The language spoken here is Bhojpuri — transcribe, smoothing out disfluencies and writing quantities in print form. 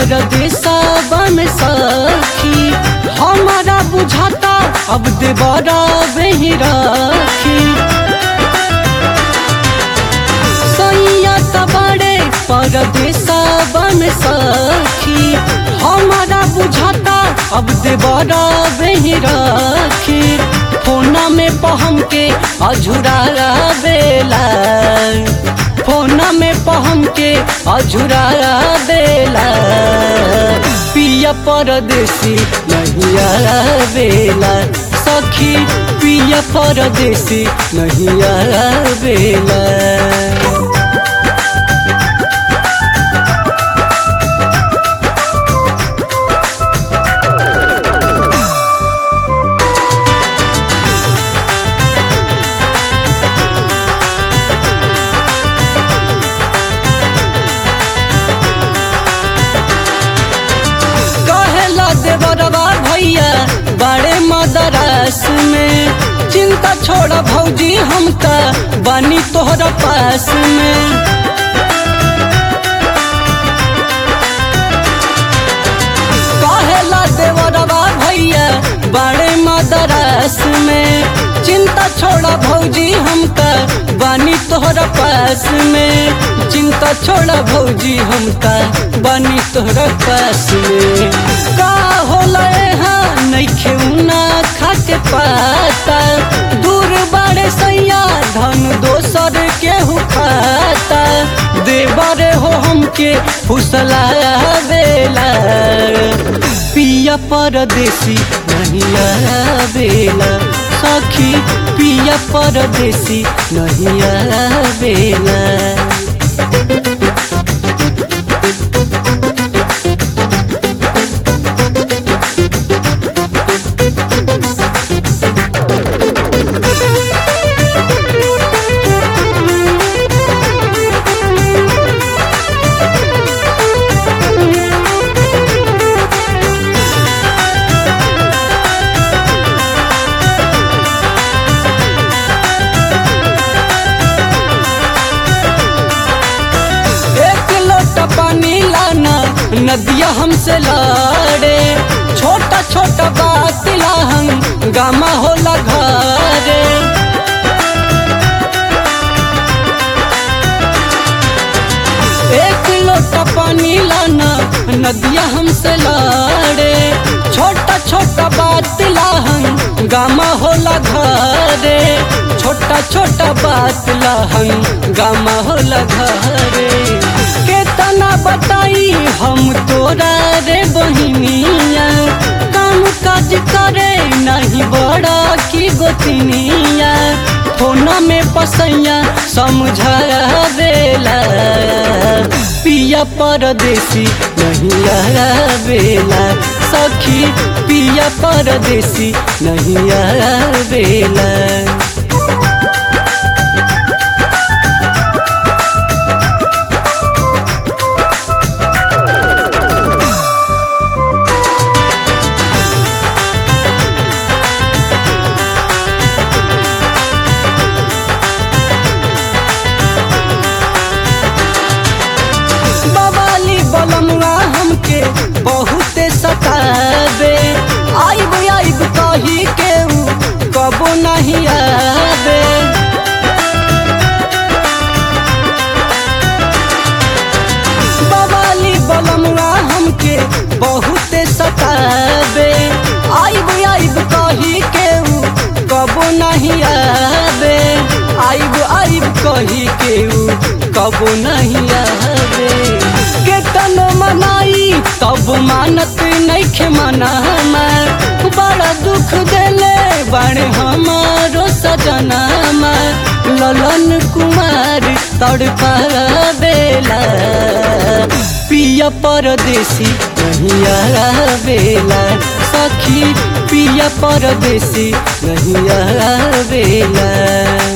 परदेसवा में सखी हमारा बुझाता अब देवरा वही राखी। सैया तबड़े परदेसवा में सखी हमारा बुझाता अब देवरा वही राखी। फोना में पहम के अझुरा बेला, फोना में पहम के अझुरा बेला, पिया परदेसी नहीं आवेला सखी, पिया परदेसी नहीं आवेला। देवरवा भैया बड़े मदरस में, चिंता छोड़ भौजी हम त बनी तोहरा पास में। कहेला देवरवा भैया बड़े मदरस में, चिंता छोड़ भौजी हम त बनी तोहरा पास में। चिंता छोड़ भौजी हम त बनी तोहरा पास में। का होला यहाँ नइखे उना खाके पाता, दूर बाड़े सैया धन दोसर केहू खाता। देवरे हो हमके फुसला बेला, पिया परदेसी नहीं आवेला सखी, पिया परदेसी नहीं आवेला। पानी लाना नदिया हमसे लड़े, छोटा छोटा बात लाहंग गामा होला घरे। एक लोटा पानी लाना नदिया हमसे लड़े, छोटा छोटा बात लाहंग गामा होला घरे। छोटा छोटा बात लाहंग गामा होला घरे। केतना बताई हम तोरा रे बहिनिया, काम काज करे नहीं बड़ा की गोतनिया। फोना में पसैया समझा बेला, पिया परदेसी नहीं आवेला सखी, पिया परदेसी नहीं आवेला। बलमुआ हमके बहुते सतावे, आइब आइब कही के कबो नहीं आवे। बवाली बलमुआ हमके बहुते सतावे, आइब आइब कही के कबो नहीं आवे। आइब आइब कही के कबो नहीं आवे। केतन मनाई तब मानत नइखे मना, बड़ा दुख देले बड़े हमारो सजना। ललन कुमार तड़पा बेला, पिया परदेसी नहीं आवेला सखी, पिया परदेसी नहीं आवेला।